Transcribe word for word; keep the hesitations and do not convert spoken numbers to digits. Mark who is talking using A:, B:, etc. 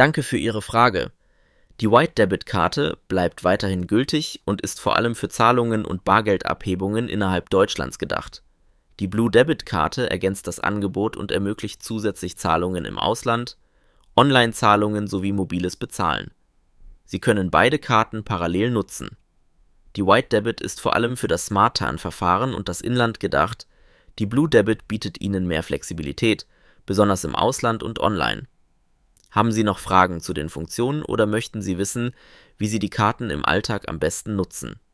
A: Danke für Ihre Frage. Die White-Debit-Karte bleibt weiterhin gültig und ist vor allem für Zahlungen und Bargeldabhebungen innerhalb Deutschlands gedacht. Die Blue-Debit-Karte ergänzt das Angebot und ermöglicht zusätzlich Zahlungen im Ausland, Online-Zahlungen sowie mobiles Bezahlen. Sie können beide Karten parallel nutzen. Die White-Debit ist vor allem für das Smart-Tarn-Verfahren und das Inland gedacht, die Blue-Debit bietet Ihnen mehr Flexibilität, besonders im Ausland und online. Haben Sie noch Fragen zu den Funktionen oder möchten Sie wissen, wie Sie die Karten im Alltag am besten nutzen?